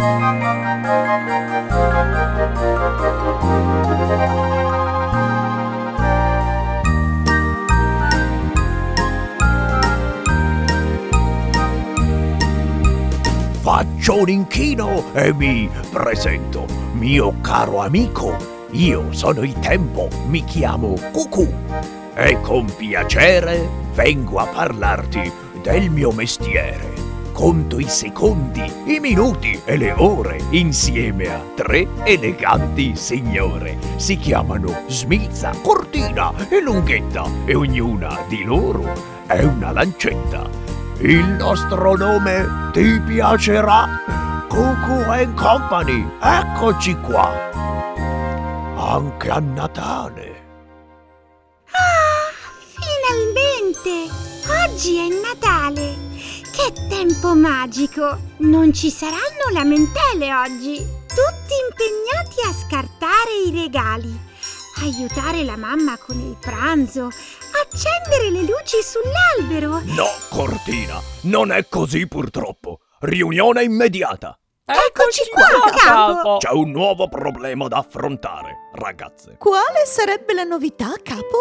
Faccio un inchino e mi presento, mio caro amico. Io sono il tempo, mi chiamo Cucù e con piacere vengo a parlarti del mio mestiere. Conto i secondi, i minuti e le ore insieme a 3 eleganti signore. Si chiamano Smilza, Cortina e Lunghetta e ognuna di loro è una lancetta. Il nostro nome ti piacerà? Cucù & Company, eccoci qua. Anche a Natale. Finalmente! Oggi è Natale! Che tempo magico! Non ci saranno lamentele oggi! Tutti impegnati a scartare i regali, aiutare la mamma con il pranzo, accendere le luci sull'albero. No, Cortina, non è così purtroppo. Riunione immediata. Eccoci qua, capo! C'è un nuovo problema da affrontare, ragazze. Quale sarebbe la novità, capo?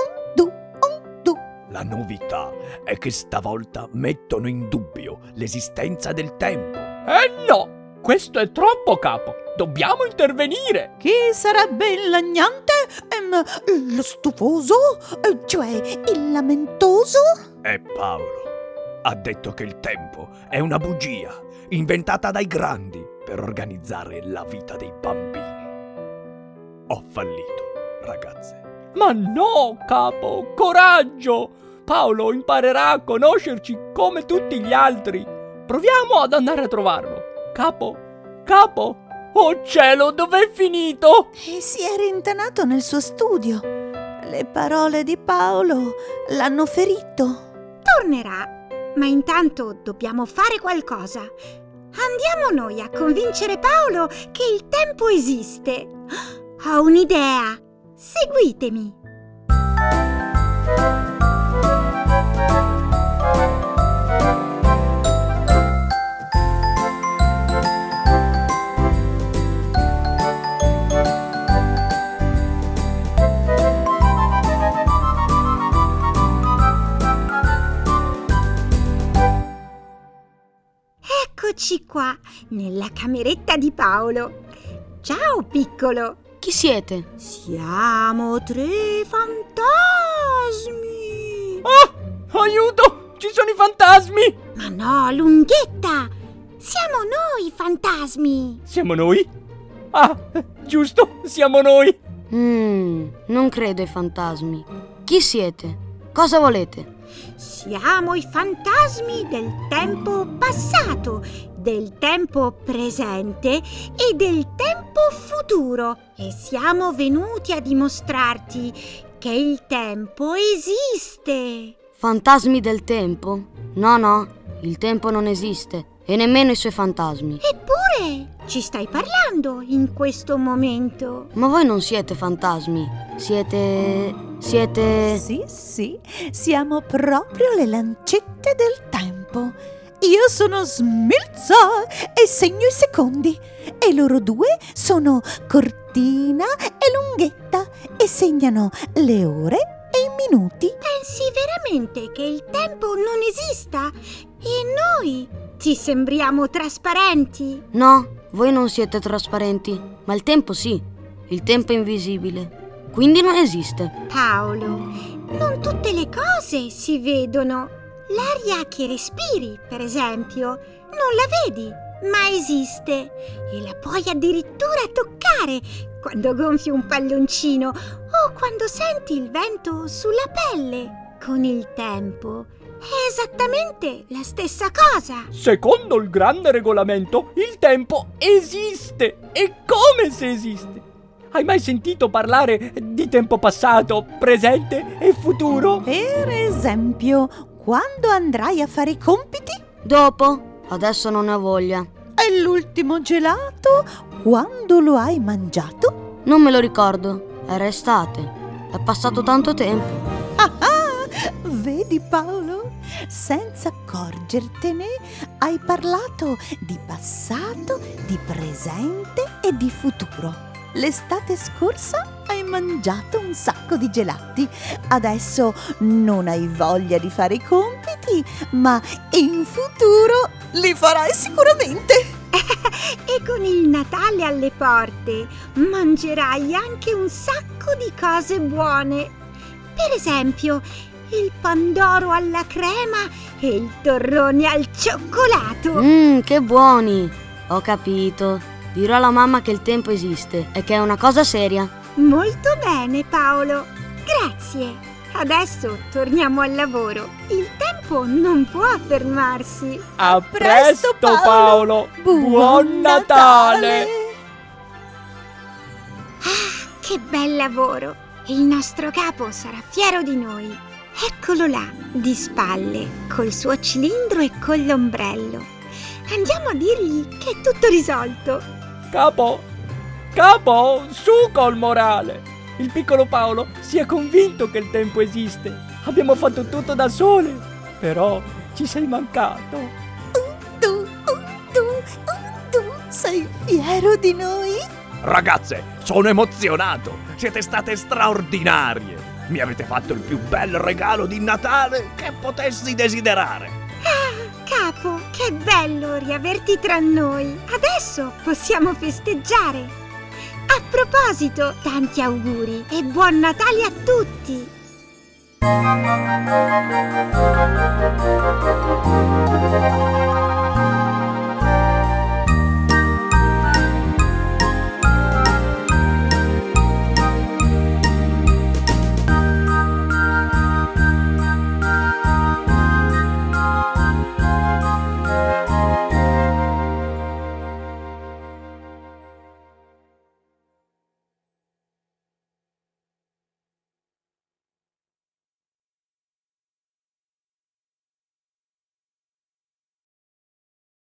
La novità è che stavolta mettono in dubbio l'esistenza del tempo. No, questo è troppo, capo. Dobbiamo intervenire. Chi sarebbe il lagnante? Lo stufoso? Cioè il lamentoso? E Paolo ha detto che il tempo è una bugia inventata dai grandi per organizzare la vita dei bambini. Ho fallito, ragazze. Ma no, capo, coraggio! Paolo imparerà a conoscerci come tutti gli altri. Proviamo ad andare a trovarlo. Capo, oh cielo, dov'è finito? E si è rintanato nel suo studio. Le parole di Paolo l'hanno ferito. Tornerà, ma intanto dobbiamo fare qualcosa. Andiamo noi a convincere Paolo che il tempo esiste. Ho un'idea. Seguitemi. Eccoci qua, nella cameretta di Paolo. Ciao, piccolo. Chi siete? Siamo 3 fantasmi. Ah, aiuto! Ci sono i fantasmi! Ma no, Lunghetta! Siamo noi fantasmi! Siamo noi? Ah, giusto, siamo noi! Non credo ai fantasmi. Chi siete? Cosa volete? Siamo i fantasmi del tempo passato, del tempo presente e del tempo futuro. E siamo venuti a dimostrarti che il tempo esiste. Fantasmi del tempo? No, il tempo non esiste e nemmeno i suoi fantasmi. Eppure ci stai parlando in questo momento. Ma voi non siete fantasmi, siete... Sì, siamo proprio le lancette del tempo. Io sono Smilza e segno i secondi e loro due sono Cortina e Lunghetta e segnano le ore e i minuti. Pensi veramente che il tempo non esista? E noi ti sembriamo trasparenti? No, voi non siete trasparenti, ma il tempo sì. Il tempo è invisibile, quindi non esiste. Paolo, non tutte le cose si vedono. L'aria che respiri, per esempio, non la vedi, ma esiste e la puoi addirittura toccare quando gonfi un palloncino o quando senti il vento sulla pelle. Con il tempo è esattamente la stessa cosa. Secondo il grande regolamento, il tempo esiste. E come se esiste? Hai mai sentito parlare di tempo passato, presente e futuro? Per esempio, quando andrai a fare i compiti? Dopo, adesso non ne ho voglia. E l'ultimo gelato, quando lo hai mangiato? Non me lo ricordo, era estate. È passato tanto tempo. Vedi Paolo? senza accorgertene hai parlato di passato, di presente e di futuro. L'estate scorsa hai mangiato un sacco di gelati. Adesso non hai voglia di fare i compiti, ma in futuro li farai sicuramente. E con il Natale alle porte mangerai anche un sacco di cose buone. Per esempio, il pandoro alla crema e il torrone al cioccolato. Che buoni! Ho capito. Dirò alla mamma che il tempo esiste e che è una cosa seria. Molto bene, Paolo. Grazie. Adesso torniamo al lavoro. Il tempo non può fermarsi. A presto, Paolo! Buon Natale! Ah, che bel lavoro! Il nostro capo sarà fiero di noi. Eccolo là, di spalle, col suo cilindro e con l'ombrello. Andiamo a dirgli che è tutto risolto. Capo, su col morale! Il piccolo Paolo si è convinto che il tempo esiste. Abbiamo fatto tutto da sole, però ci sei mancato. Tu sei fiero di noi? Ragazze, sono emozionato! Siete state straordinarie! Mi avete fatto il più bel regalo di Natale che potessi desiderare! Capo, che bello riaverti tra noi. Adesso possiamo festeggiare. A proposito, tanti auguri e buon Natale a tutti!